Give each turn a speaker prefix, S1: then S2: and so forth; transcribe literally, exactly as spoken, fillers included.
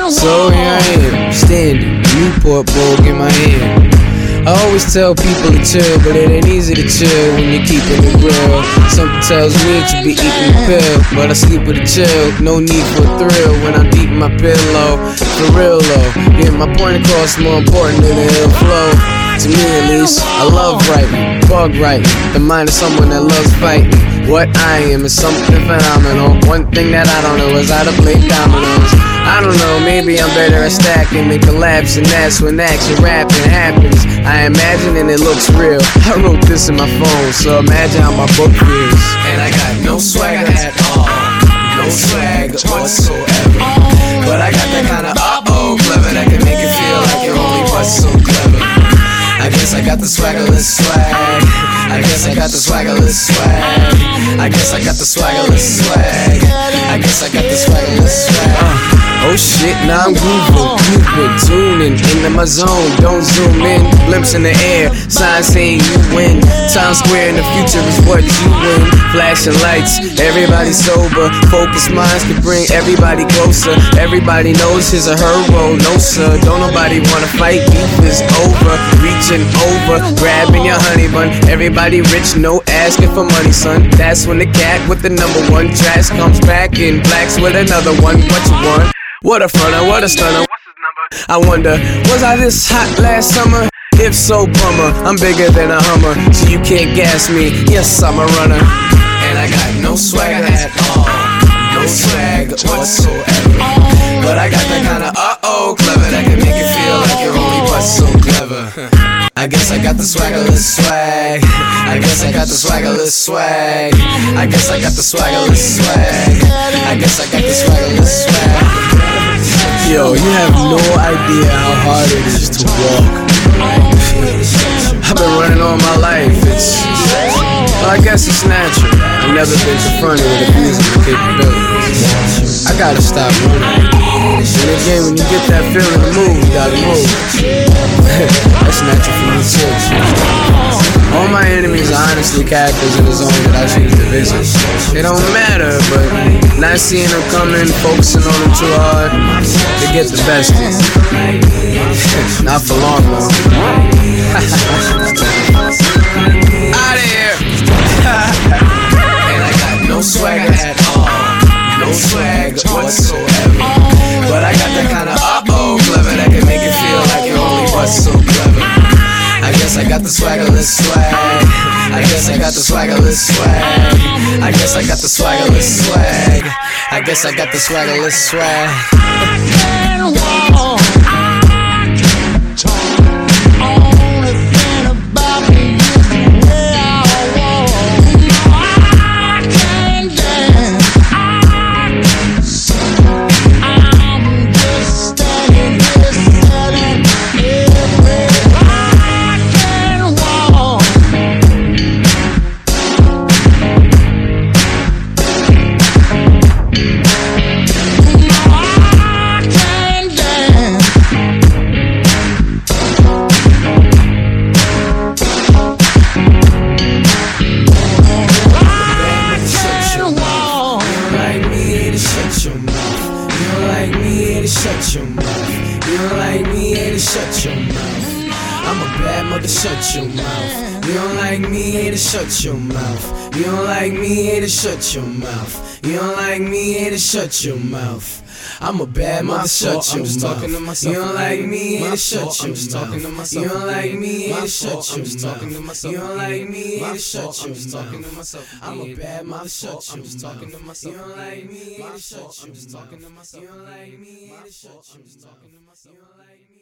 S1: So here I am, standing, Newport Bowl in my hand. I always tell people to chill, but it ain't easy to chill when you're keeping it real. Something tells me you should be eating a pill, but I sleep with a chill, no need for a thrill when I'm deep in my pillow. For real though, getting my point across more important than the ill flow. To me at least, I love writing, bug writing, the mind of someone that loves fighting. What I am is something phenomenal. One thing that I don't know is how to play dominoes. I don't know, maybe I'm better at stacking than collapsing. That's when action rapping happens. I imagine and it looks real. I wrote this in my phone, so imagine how my book feels. And I got no swagger at all, no swag whatsoever. But I got that kind of uh-oh clever that can make it feel like you're only but so clever. I guess I got the swaggerless swag. I guess I got the swaggerless swag. I guess I got the swaggerless swag. I guess I got the swaggerless swag. Uh, oh shit, now I'm grooving, grooving, tuning into my zone. Don't zoom in, blimps in the air, signs saying you win. Times Square in the future is what you win. Flashing lights, everybody sober. Focused minds can bring everybody closer. Everybody knows his or her role. No sir, don't nobody wanna fight. Beef is over. Reaching over, grabbing your honey bun. Everybody rich, no asking for money, son. That's when the cat with the number one trash comes back in blacks with another one. What you want? What a fronter, what a stunner. What's his number? I wonder, was I this hot last summer? If so, bummer. I'm bigger than a Hummer, so you can't gas me. Yes, I'm a runner. And I got no swagger at all, no swag whatsoever. But I got that kind of uh-oh clever that can make it feel like you're only but so clever. I guess I got the swaggerless swag. I guess I got the swaggerless swag. I guess I got the swaggerless swag. I guess I got the swaggerless swag. Yo, you have no idea how hard it is to walk. I've been running all my life. It's, well, I guess it's natural. I've never been confronted with abusing capabilities. I gotta stop running. And again, when you get that feeling to move, you gotta move. That's natural for me too. All my enemies are honestly characters in the zone that I choose to visit. It don't matter, but not seeing them coming, focusing on them too hard, they get the best of you. Not for long though. Out of here. And I got no swagger at all, no swag whatsoever. But I got that kind of uh-oh clever that can make it feel like you're only but so clever. I guess I got the swaggerless swag. I guess I got the swaggerless swag. I guess I got the swaggerless swag. I guess I got the swaggerless swag. Shut your mouth. You don't like me, it'll shut your mouth. I'm a bad mother, shut your mouth. You don't like me, it'll shut your mouth. You don't like me, it'll shut your mouth. You don't like me, it'll shut your mouth. I'm a bad mother, shut your mouth. You don't like me, it'll shut your mouth. You don't like me, it'll shut your mouth. You don't like me, it'll shut your mouth. I'm a bad mother, shut your mouth. You don't like me, it'll shut your mouth. You don't like me, it'll shut your mouth. You don't like me.